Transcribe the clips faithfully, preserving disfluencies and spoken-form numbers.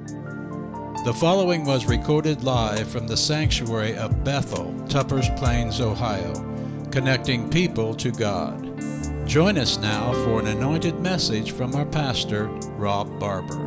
The following was recorded live from the sanctuary of Bethel, Tuppers Plains, Ohio, connecting people to God. Join us now for an anointed message from our pastor, Rob Barber.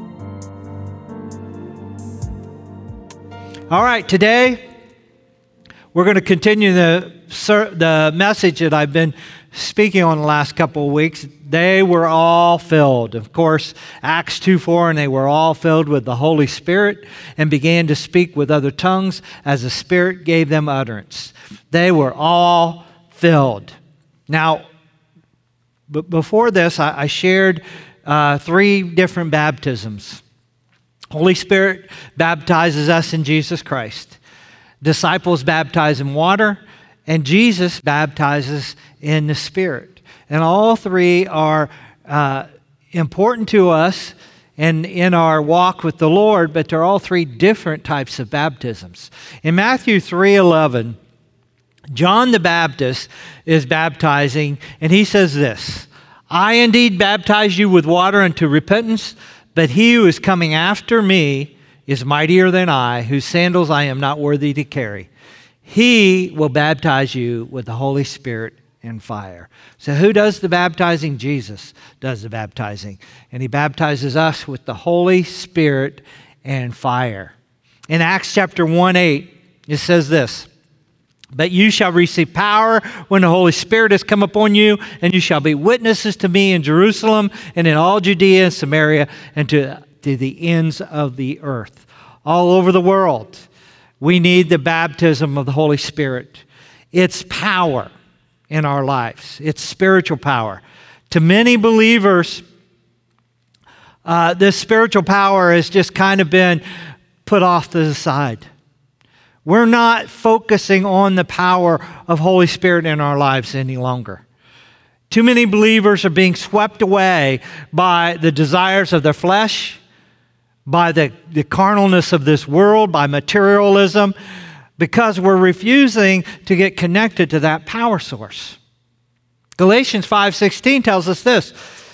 All right, today we're going to continue the, the message that I've been speaking on the last couple of weeks. They were all filled. Of course, Acts two four, and they were all filled with the Holy Spirit and began to speak with other tongues as the Spirit gave them utterance. They were all filled. Now, b- before this, I, I shared uh, three different baptisms. Holy Spirit baptizes us in Jesus Christ. Disciples baptize in water, and Jesus baptizes in the Spirit. And all three are uh, important to us and in our walk with the Lord, but they're all three different types of baptisms. In Matthew three eleven, John the Baptist is baptizing, and he says this, "I indeed baptize you with water unto repentance, but he who is coming after me is mightier than I, whose sandals I am not worthy to carry. He will baptize you with the Holy Spirit and fire." So who does the baptizing? Jesus does the baptizing. And he baptizes us with the Holy Spirit and fire. In Acts chapter one eight, it says this, "But you shall receive power when the Holy Spirit has come upon you, and you shall be witnesses to me in Jerusalem and in all Judea and Samaria and to, to the ends of the earth." All over the world, we need the baptism of the Holy Spirit. It's power in our lives. It's spiritual power. To many believers, uh, this spiritual power has just kind of been put off to the side. We're not focusing on the power of Holy Spirit in our lives any longer. Too many believers are being swept away by the desires of their flesh, by the, the carnalness of this world, by materialism, because we're refusing to get connected to that power source. Galatians five sixteen tells us this,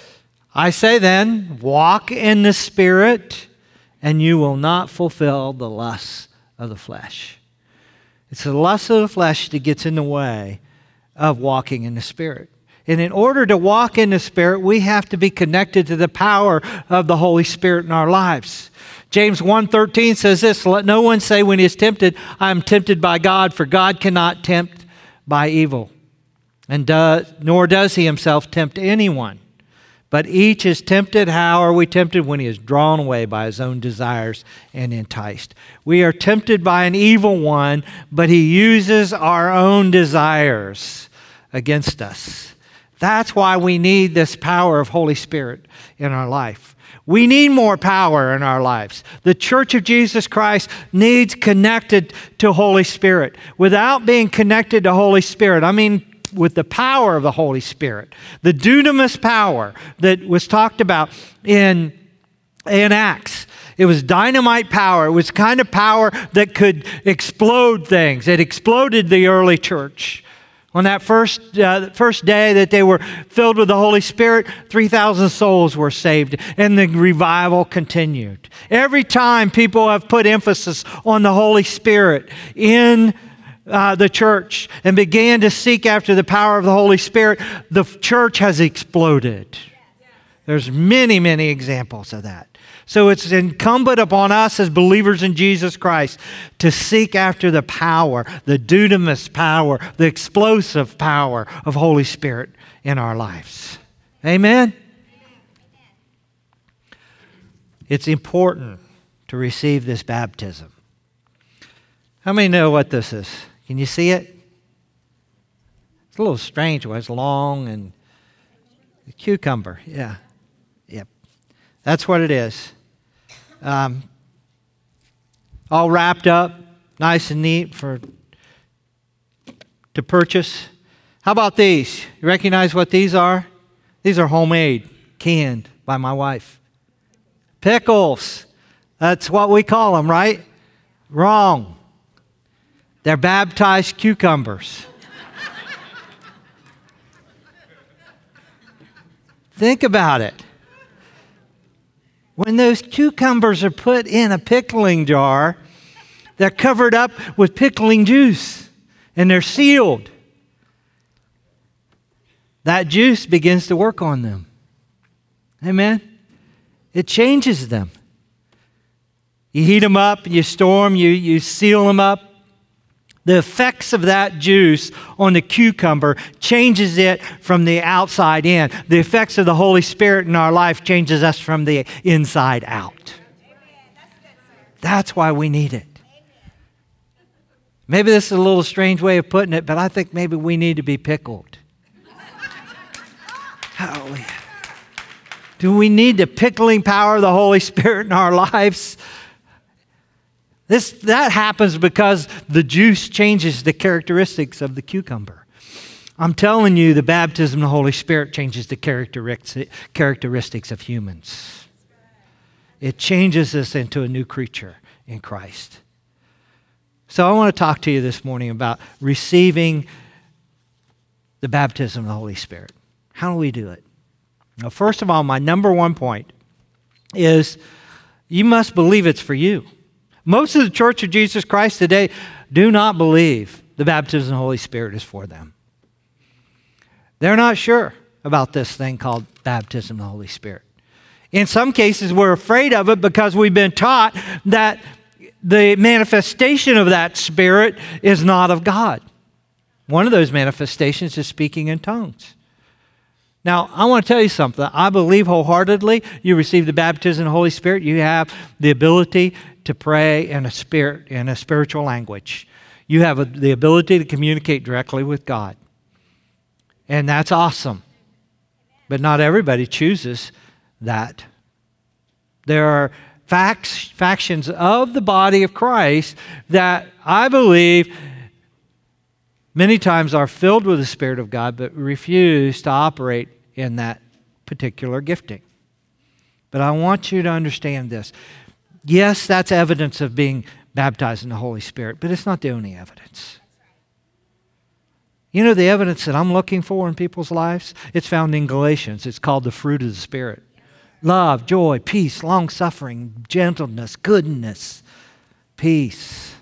"I say then, walk in the Spirit, and you will not fulfill the lusts of the flesh." It's the lust of the flesh that gets in the way of walking in the Spirit. And in order to walk in the Spirit, we have to be connected to the power of the Holy Spirit in our lives. James one thirteen says this, "Let no one say when he is tempted, I am tempted by God, for God cannot tempt by evil, and does, nor does he himself tempt anyone. But each is tempted." How are we tempted? When he is drawn away by his own desires and enticed. We are tempted by an evil one, but he uses our own desires against us. That's why we need this power of Holy Spirit in our life. We need more power in our lives. The Church of Jesus Christ needs connected to Holy Spirit. Without being connected to Holy Spirit, I mean with the power of the Holy Spirit, the dunamis power that was talked about in, in Acts. It was dynamite power. It was kind of power that could explode things. It exploded the early church. On that first uh, first day that they were filled with the Holy Spirit, three thousand souls were saved, and the revival continued. Every time people have put emphasis on the Holy Spirit in uh, the church and began to seek after the power of the Holy Spirit, the church has exploded. There's many, many examples of that. So it's incumbent upon us as believers in Jesus Christ to seek after the power, the dunamis power, the explosive power of Holy Spirit in our lives. Amen? It's important to receive this baptism. How many know what this is? Can you see it? It's a little strange. It's long and a cucumber. Yeah. Yep. That's what it is. Um, all wrapped up, nice and neat for to purchase. How about these? You recognize what these are? These are homemade, canned by my wife. Pickles. That's what we call them, right? Wrong. They're baptized cucumbers. Think about it. When those cucumbers are put in a pickling jar, they're covered up with pickling juice and they're sealed. That juice begins to work on them. Amen? It changes them. You heat them up, you store them, you, you seal them up. The effects of that juice on the cucumber changes it from the outside in. The effects of the Holy Spirit in our life changes us from the inside out. That's why we need it. Maybe this is a little strange way of putting it, but I think maybe we need to be pickled. Hallelujah. Do we need the pickling power of the Holy Spirit in our lives? This, that happens because the juice changes the characteristics of the cucumber. I'm telling you, the baptism of the Holy Spirit changes the characteristics of humans. It changes us into a new creature in Christ. So I want to talk to you this morning about receiving the baptism of the Holy Spirit. How do we do it? Now, first of all, my number one point is you must believe it's for you. Most of the Church of Jesus Christ today do not believe the baptism of the Holy Spirit is for them. They're not sure about this thing called baptism of the Holy Spirit. In some cases, we're afraid of it because we've been taught that the manifestation of that Spirit is not of God. One of those manifestations is speaking in tongues. Now, I want to tell you something. I believe wholeheartedly you receive the baptism of the Holy Spirit. You have the ability to pray in a spirit, in a spiritual language. You have a, the ability to communicate directly with God. And that's awesome. But not everybody chooses that. There are facts, factions of the body of Christ that I believe many times are filled with the Spirit of God, but refuse to operate in that particular gifting. But I want you to understand this. Yes, that's evidence of being baptized in the Holy Spirit, but it's not the only evidence. You know the evidence that I'm looking for in people's lives? It's found in Galatians. It's called the fruit of the Spirit. Love, joy, peace, long-suffering, gentleness, goodness, peace.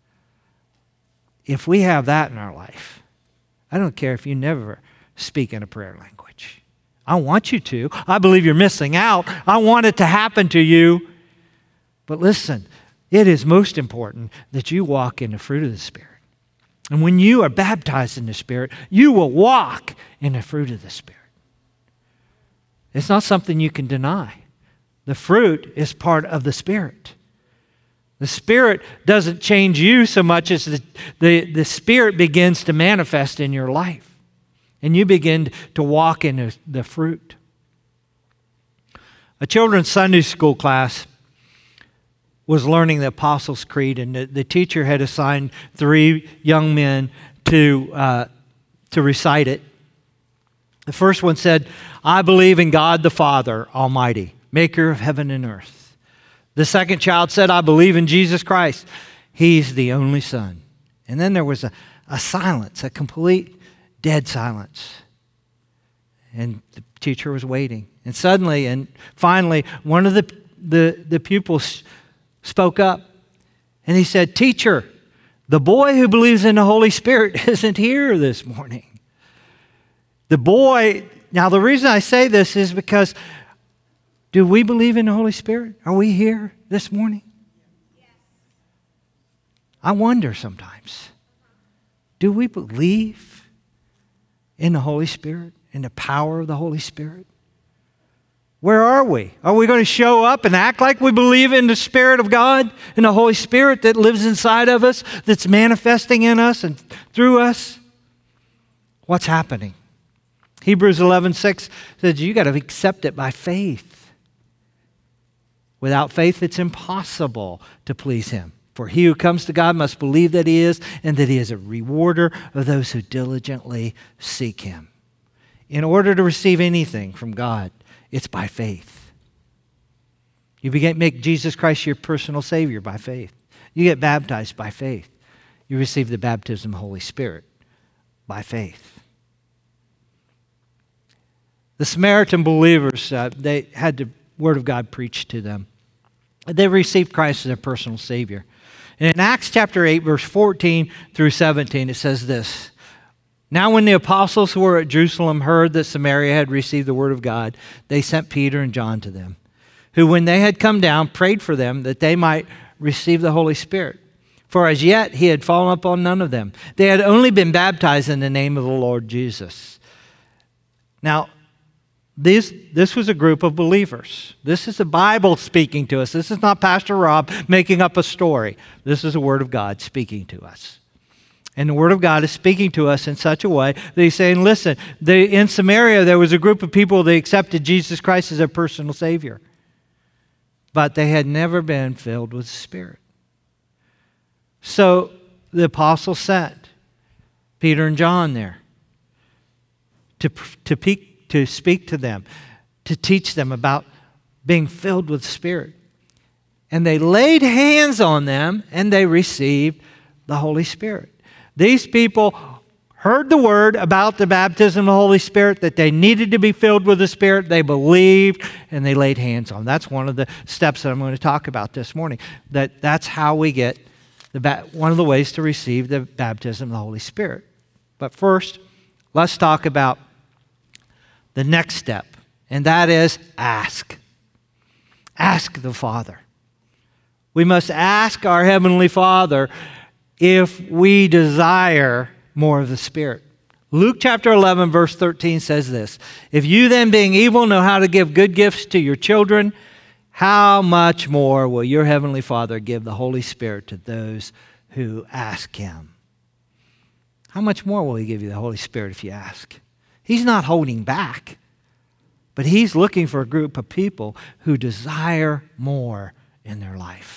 If we have that in our life, I don't care if you never speak in a prayer language. I want you to. I believe you're missing out. I want it to happen to you. But listen, it is most important that you walk in the fruit of the Spirit. And when you are baptized in the Spirit, you will walk in the fruit of the Spirit. It's not something you can deny. The fruit is part of the Spirit. The Spirit doesn't change you so much as the, the, the Spirit begins to manifest in your life. And you begin to walk in the, the fruit. A children's Sunday school class was learning the Apostles' Creed, and the, the teacher had assigned three young men to, uh, to recite it. The first one said, "I believe in God the Father Almighty, maker of heaven and earth." The second child said, "I believe in Jesus Christ. He's the only Son." And then there was a, a silence, a complete dead silence. And the teacher was waiting. And suddenly and finally, one of the, the, the pupils spoke up. And he said, "Teacher, the boy who believes in the Holy Spirit isn't here this morning." The boy, now the reason I say this is because do we believe in the Holy Spirit? Are we here this morning? I wonder sometimes. Do we believe in the Holy Spirit, in the power of the Holy Spirit? Where are we? Are we going to show up and act like we believe in the Spirit of God, in the Holy Spirit that lives inside of us, that's manifesting in us and through us? What's happening? Hebrews eleven six says you got to accept it by faith. Without faith, it's impossible to please Him. For he who comes to God must believe that He is, and that He is a rewarder of those who diligently seek Him. In order to receive anything from God, it's by faith. You begin make Jesus Christ your personal Savior by faith. You get baptized by faith. You receive the baptism of the Holy Spirit by faith. The Samaritan believers, uh, they had to Word of God preached to them. They received Christ as their personal Savior. And in Acts chapter eight, verse fourteen through seventeen, it says this. Now when the apostles who were at Jerusalem heard that Samaria had received the word of God, they sent Peter and John to them, who when they had come down, prayed for them that they might receive the Holy Spirit. For as yet he had fallen upon none of them. They had only been baptized in the name of the Lord Jesus. Now, this, this was a group of believers. This is the Bible speaking to us. This is not Pastor Rob making up a story. This is the Word of God speaking to us. And the Word of God is speaking to us in such a way that he's saying, listen, they, in Samaria there was a group of people that accepted Jesus Christ as their personal Savior. But they had never been filled with the Spirit. So the apostles sent Peter and John there to, to, peak, to speak to them, to teach them about being filled with the Spirit. And they laid hands on them and they received the Holy Spirit. These people heard the word about the baptism of the Holy Spirit, that they needed to be filled with the Spirit. They believed and they laid hands on them. That's one of the steps that I'm going to talk about this morning. That that's how we get the ba- one of the ways to receive the baptism of the Holy Spirit. But first, let's talk about the next step, and that is ask. Ask the Father. We must ask our Heavenly Father if we desire more of the Spirit. Luke chapter eleven, verse thirteen says this, if you then being evil know how to give good gifts to your children, how much more will your Heavenly Father give the Holy Spirit to those who ask Him? How much more will He give you the Holy Spirit if you ask? He's not holding back, but He's looking for a group of people who desire more in their life.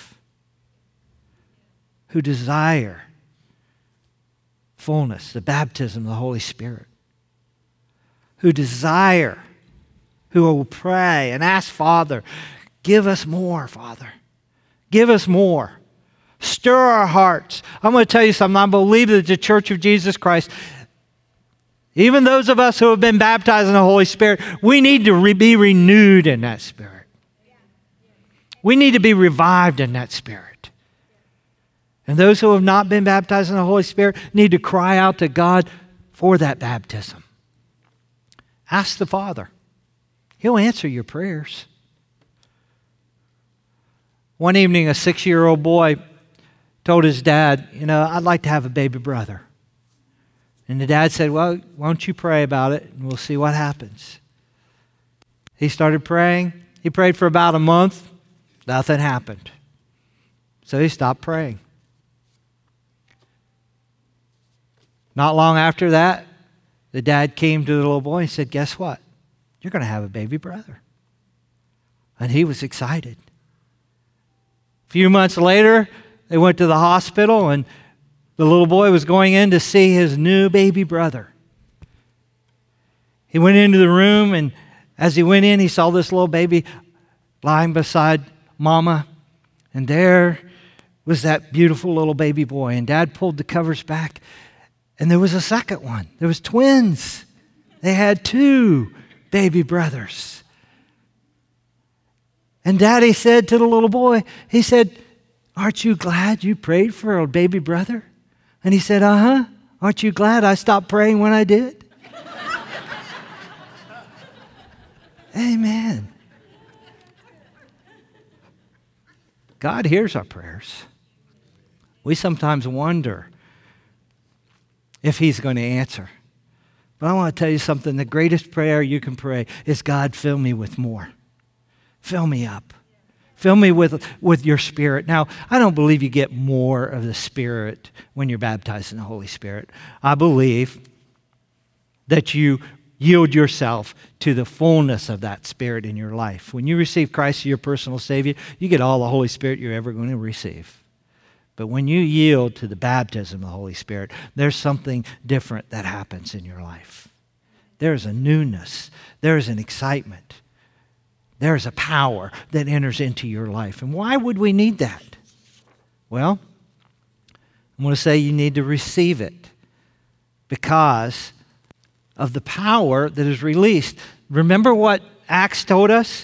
Who desire fullness, the baptism of the Holy Spirit. Who desire, who will pray and ask, Father, give us more, Father. Give us more. Stir our hearts. I'm going to tell you something. I believe that the Church of Jesus Christ, even those of us who have been baptized in the Holy Spirit, we need to re- be renewed in that Spirit. We need to be revived in that Spirit. And those who have not been baptized in the Holy Spirit need to cry out to God for that baptism. Ask the Father. He'll answer your prayers. One evening, a six-year-old boy told his dad, you know, I'd like to have a baby brother. And the dad said, well, why don't you pray about it and we'll see what happens. He started praying. He prayed for about a month. Nothing happened. So he stopped praying. Not long after that, the dad came to the little boy and said, guess what? You're going to have a baby brother. And he was excited. A few months later, they went to the hospital and the little boy was going in to see his new baby brother. He went into the room, and as he went in, he saw this little baby lying beside Mama. And there was that beautiful little baby boy. And Dad pulled the covers back, and there was a second one. There was twins. They had two baby brothers. And Daddy said to the little boy, he said, aren't you glad you prayed for a baby brother? And he said, uh-huh. Aren't you glad I stopped praying when I did? Amen. God hears our prayers. We sometimes wonder if He's going to answer. But I want to tell you something. The greatest prayer you can pray is, God, fill me with more. Fill me up. Fill me with, with your Spirit. Now, I don't believe you get more of the Spirit when you're baptized in the Holy Spirit. I believe that you yield yourself to the fullness of that Spirit in your life. When you receive Christ as your personal Savior, you get all the Holy Spirit you're ever going to receive. But when you yield to the baptism of the Holy Spirit, there's something different that happens in your life. There's a newness. There's an excitement. There's a power that enters into your life. And why would we need that? Well, I'm going to say you need to receive it because of the power that is released. Remember what Acts told us?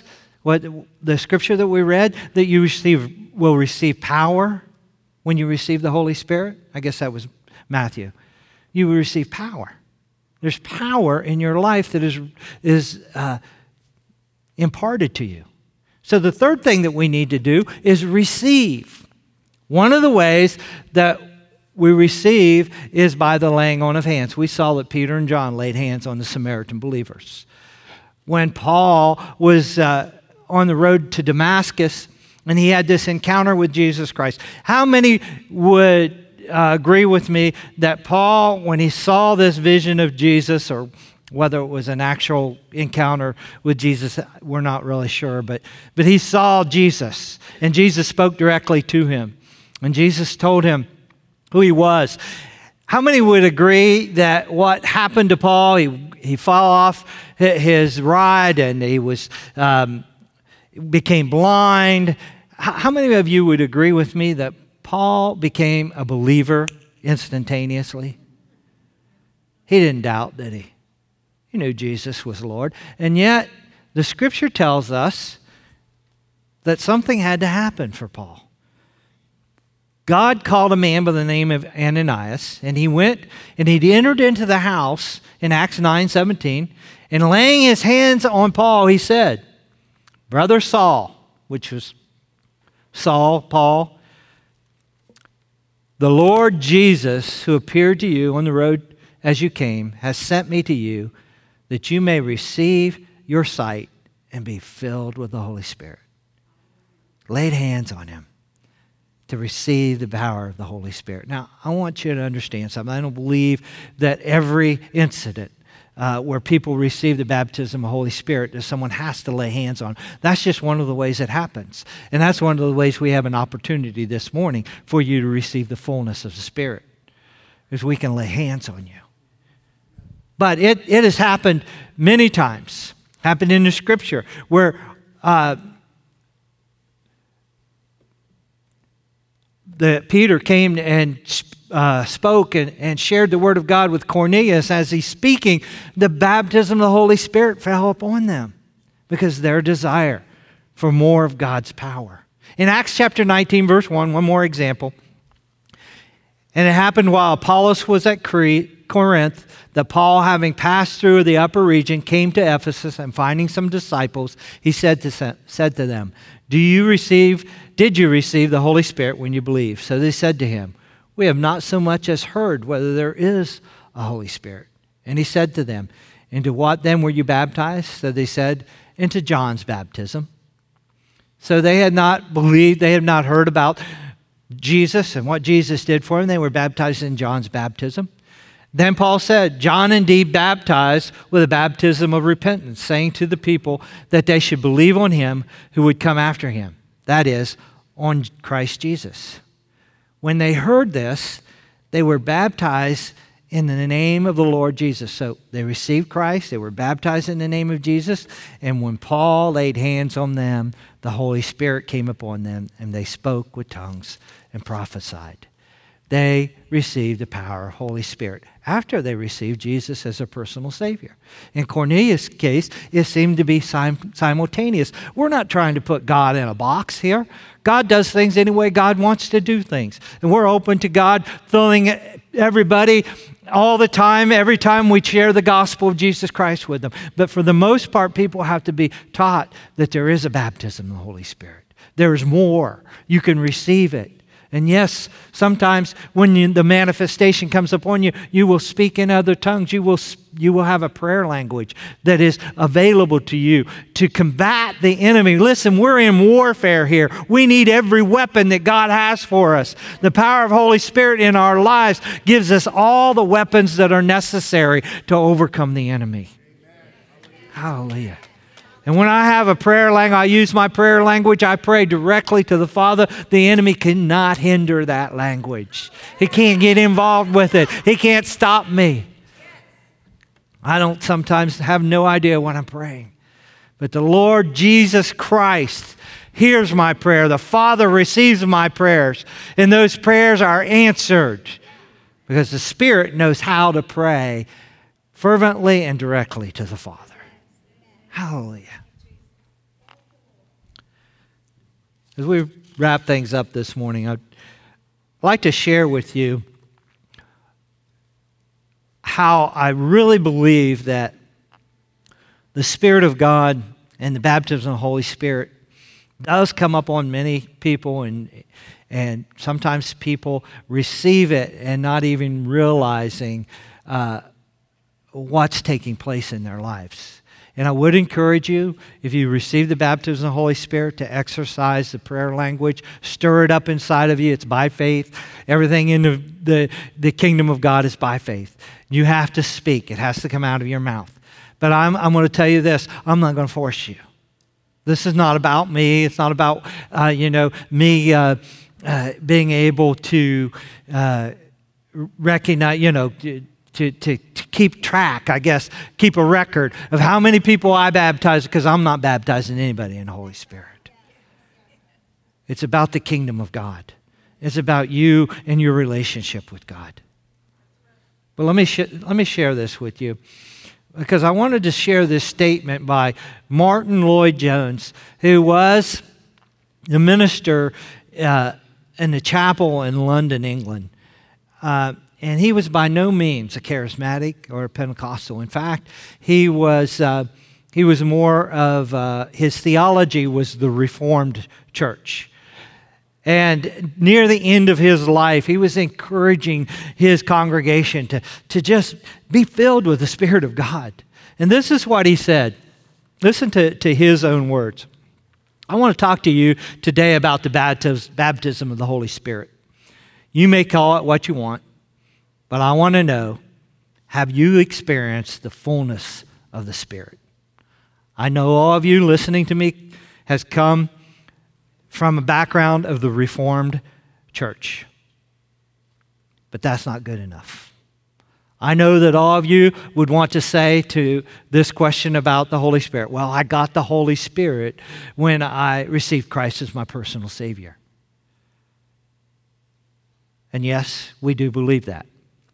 What the scripture that we read, that you receive will receive power when you receive the Holy Spirit. I guess that was Matthew. You will receive power. There's power in your life that is, is uh, imparted to you. So the third thing that we need to do is receive. One of the ways that we receive is by the laying on of hands. We saw that Peter and John laid hands on the Samaritan believers. When Paul was uh, on the road to Damascus and he had this encounter with Jesus Christ, how many would Uh, agree with me that Paul, when he saw this vision of Jesus, or whether it was an actual encounter with Jesus, we're not really sure, but, but he saw Jesus, and Jesus spoke directly to him, and Jesus told him who he was. How many would agree that what happened to Paul, he, he fell off his ride, and he was um, became blind? How many of you would agree with me that Paul became a believer instantaneously? He didn't doubt, did he? He knew Jesus was Lord. And yet, the scripture tells us that something had to happen for Paul. God called a man by the name of Ananias, and he went and he entered into the house in Acts nine seventeen, and laying his hands on Paul, he said, "Brother Saul," which was Saul, Paul, "the Lord Jesus, who appeared to you on the road as you came, has sent me to you that you may receive your sight and be filled with the Holy Spirit." Laid hands on him to receive the power of the Holy Spirit. Now, I want you to understand something. I don't believe that every incident Uh, where people receive the baptism of the Holy Spirit, that someone has to lay hands on. That's just one of the ways it happens. And that's one of the ways we have an opportunity this morning for you to receive the fullness of the Spirit, is we can lay hands on you. But it, it has happened many times, happened in the Scripture, where uh, the Peter came and Uh, spoke and, and shared the word of God with Cornelius. As he's speaking, the baptism of the Holy Spirit fell upon them because their desire for more of God's power. In Acts chapter nineteen, verse one, one more example. "And it happened while Apollos was at Corinth, that Paul, having passed through the upper region, came to Ephesus, and finding some disciples, he said to, said to them, Do you receive, did you receive the Holy Spirit when you believed? So they said to him, We have not so much as heard whether there is a Holy Spirit. And he said to them, Into what then were you baptized? So they said, Into John's baptism. So they had not believed, they had not heard about Jesus and what Jesus did for them. They were baptized in John's baptism. Then Paul said, John indeed baptized with a baptism of repentance, saying to the people that they should believe on him who would come after him. That is, on Christ Jesus. When they heard this, they were baptized in the name of the Lord Jesus. So they received Christ, they were baptized in the name of Jesus, and when Paul laid hands on them, the Holy Spirit came upon them, and they spoke with tongues and prophesied. They received the power of the Holy Spirit after they received Jesus as a personal Savior. In Cornelius' case, it seemed to be sim- simultaneous. We're not trying to put God in a box here. God does things any way God wants to do things. And we're open to God filling everybody all the time, every time we share the gospel of Jesus Christ with them. But for the most part, people have to be taught that there is a baptism of the Holy Spirit. There is more. You can receive it. And yes, sometimes when you, the manifestation comes upon you, you will speak in other tongues. You will, you will have a prayer language that is available to you to combat the enemy. Listen, we're in warfare here. We need every weapon that God has for us. The power of the Holy Spirit in our lives gives us all the weapons that are necessary to overcome the enemy. Hallelujah. And when I have a prayer language, I use my prayer language, I pray directly to the Father. The enemy cannot hinder that language. He can't get involved with it. He can't stop me. I don't sometimes have no idea what I'm praying. But the Lord Jesus Christ hears my prayer. The Father receives my prayers. And those prayers are answered because the Spirit knows how to pray fervently and directly to the Father. Hallelujah. As we wrap things up this morning, I'd like to share with you how I really believe that the Spirit of God and the baptism of the Holy Spirit does come up on many people, and and sometimes people receive it and not even realizing uh, what's taking place in their lives. And I would encourage you, if you receive the baptism of the Holy Spirit, to exercise the prayer language, stir it up inside of you. It's by faith. Everything in the, the, the kingdom of God is by faith. You have to speak. It has to come out of your mouth. But I'm, I'm going to tell you this. I'm not going to force you. This is not about me. It's not about, uh, you know, me uh, uh, being able to uh, recognize, you know, to, to, to keep track, I guess, keep a record of how many people I baptize, because I'm not baptizing anybody in the Holy Spirit. It's about the kingdom of God. It's about you and your relationship with God. But let me sh- let me share this with you, because I wanted to share this statement by Martin Lloyd-Jones, who was the minister uh, in the chapel in London, England. Uh, and he was by no means a charismatic or a Pentecostal. In fact, he was uh, he was more of, uh, his theology was the Reformed Church. And near the end of his life, he was encouraging his congregation to, to just be filled with the Spirit of God. And this is what he said. Listen to, to his own words. I want to talk to you today about the baptism of the Holy Spirit. You may call it what you want, but I want to know, have you experienced the fullness of the Spirit? I know all of you listening to me has come from a background of the Reformed Church. But that's not good enough. I know that all of you would want to say to this question about the Holy Spirit, well, I got the Holy Spirit when I received Christ as my personal Savior. And yes, we do believe that.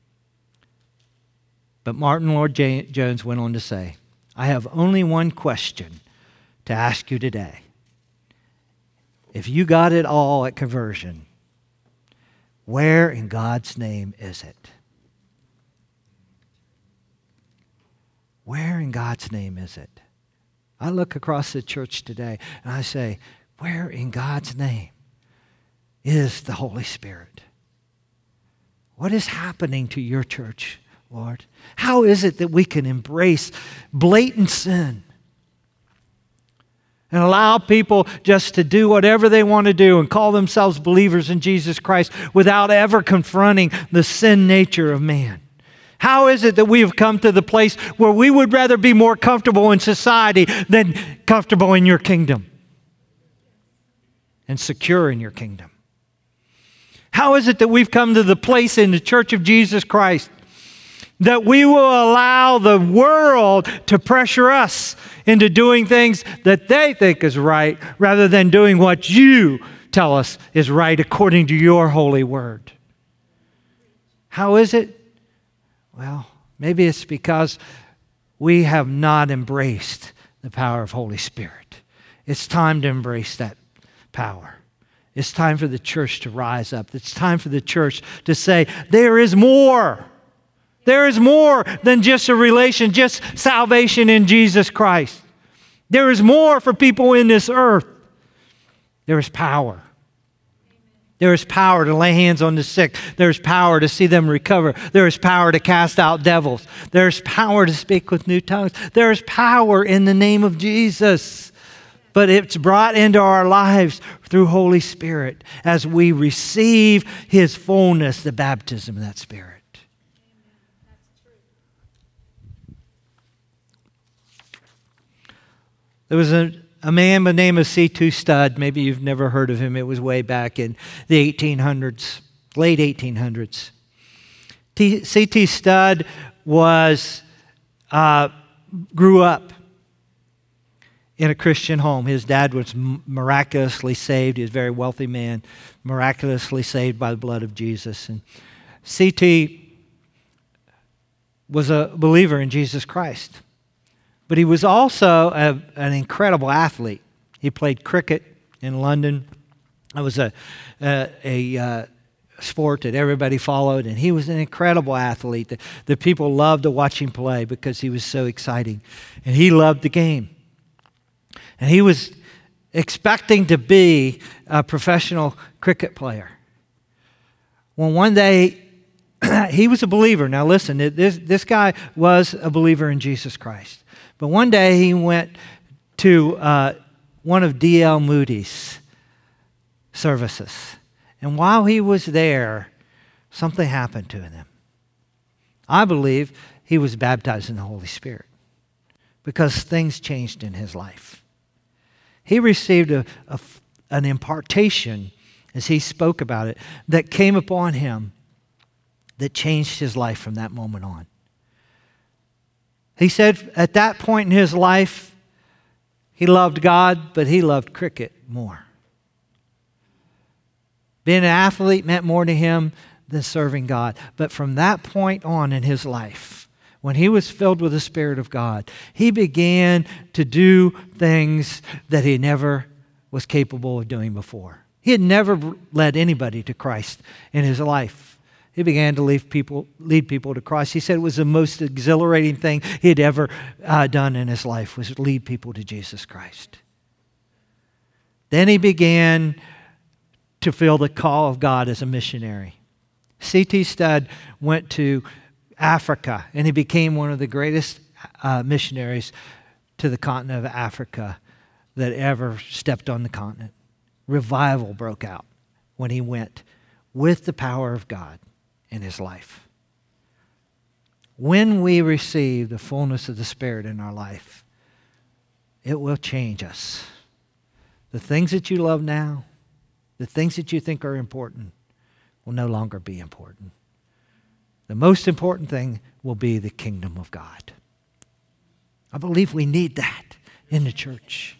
But Martin Lloyd-Jones went on to say, I have only one question to ask you today. If you got it all at conversion, where in God's name is it? Where in God's name is it? I look across the church today and I say, where in God's name is the Holy Spirit? What is happening to your church, Lord? How is it that we can embrace blatant sin and allow people just to do whatever they want to do and call themselves believers in Jesus Christ without ever confronting the sin nature of man? How is it that we have come to the place where we would rather be more comfortable in society than comfortable in your kingdom and secure in your kingdom? How is it that we've come to the place in the Church of Jesus Christ that we will allow the world to pressure us into doing things that they think is right rather than doing what you tell us is right according to your holy word? How is it? Well, maybe it's because we have not embraced the power of Holy Spirit. It's time to embrace that power. It's time for the church to rise up. It's time for the church to say, there is more. There is more than just a relation, just salvation in Jesus Christ. There is more for people in this earth. There is power. There is power to lay hands on the sick. There is power to see them recover. There is power to cast out devils. There is power to speak with new tongues. There is power in the name of Jesus. But it's brought into our lives through Holy Spirit as we receive His fullness, the baptism of that Spirit. There was a, a man by the name of C T Studd. Maybe you've never heard of him. It was way back in the eighteen hundreds, late eighteen hundreds. C T Studd was, uh, grew up in a Christian home. His dad was miraculously saved. He was a very wealthy man, miraculously saved by the blood of Jesus. And C T was a believer in Jesus Christ. But he was also a, an incredible athlete. He played cricket in London. It was a, a, a uh, sport that everybody followed, and he was an incredible athlete. The, the people loved to watch him play because he was so exciting, and he loved the game. And he was expecting to be a professional cricket player. Well, one day, he was a believer. Now listen, this, this guy was a believer in Jesus Christ. But one day he went to uh, one of D L Moody's services. And while he was there, something happened to him. I believe he was baptized in the Holy Spirit because things changed in his life. He received a, a, an impartation, as he spoke about it, that came upon him that changed his life from that moment on. He said at that point in his life, he loved God, but he loved cricket more. Being an athlete meant more to him than serving God. But from that point on in his life, when he was filled with the Spirit of God, he began to do things that he never was capable of doing before. He had never led anybody to Christ in his life. He began to lead people, lead people to Christ. He said it was the most exhilarating thing he had ever uh, done in his life, was lead people to Jesus Christ. Then he began to feel the call of God as a missionary. C T Studd went to Africa, and he became one of the greatest uh, missionaries to the continent of Africa that ever stepped on the continent. Revival broke out when he went with the power of God in his life. When we receive the fullness of the Spirit in our life, it will change us. The things that you love now, the things that you think are important, will no longer be important. The most important thing will be the kingdom of God. I believe we need that in the church.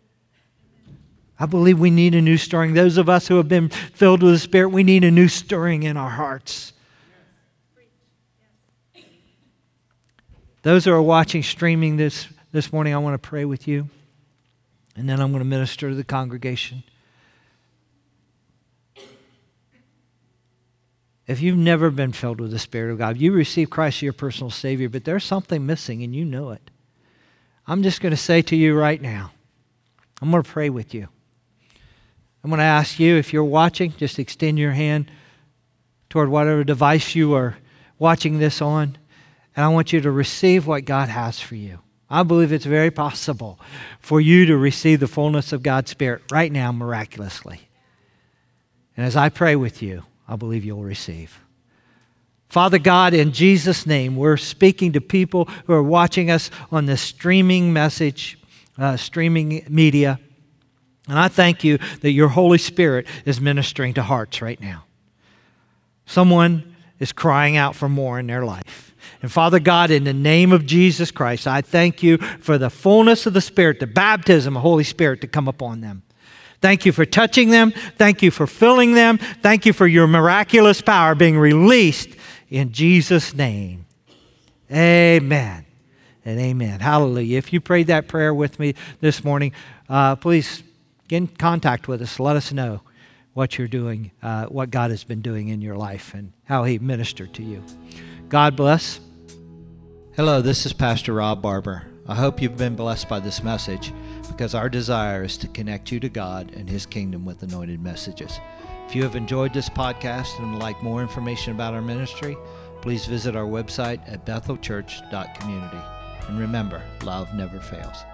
I believe we need a new stirring. Those of us who have been filled with the Spirit, we need a new stirring in our hearts. Those who are watching, streaming this, this morning, I want to pray with you. And then I'm going to minister to the congregation. If you've never been filled with the Spirit of God, you receive Christ as your personal Savior, but there's something missing and you know it. I'm just going to say to you right now, I'm going to pray with you. I'm going to ask you, if you're watching, just extend your hand toward whatever device you are watching this on, and I want you to receive what God has for you. I believe it's very possible for you to receive the fullness of God's Spirit right now miraculously. And as I pray with you, I believe you'll receive. Father God, in Jesus' name, we're speaking to people who are watching us on this streaming message, uh, streaming media. And I thank you that your Holy Spirit is ministering to hearts right now. Someone is crying out for more in their life. And Father God, in the name of Jesus Christ, I thank you for the fullness of the Spirit, the baptism of the Holy Spirit to come upon them. Thank you for touching them. Thank you for filling them. Thank you for your miraculous power being released in Jesus' name. Amen and amen. Hallelujah. If you prayed that prayer with me this morning, uh, please get in contact with us. Let us know what you're doing, uh, what God has been doing in your life and how He ministered to you. God bless. Hello, this is Pastor Rob Barber. I hope you've been blessed by this message, because our desire is to connect you to God and His kingdom with anointed messages. If you have enjoyed this podcast and would like more information about our ministry, please visit our website at bethel church dot community. And remember, love never fails.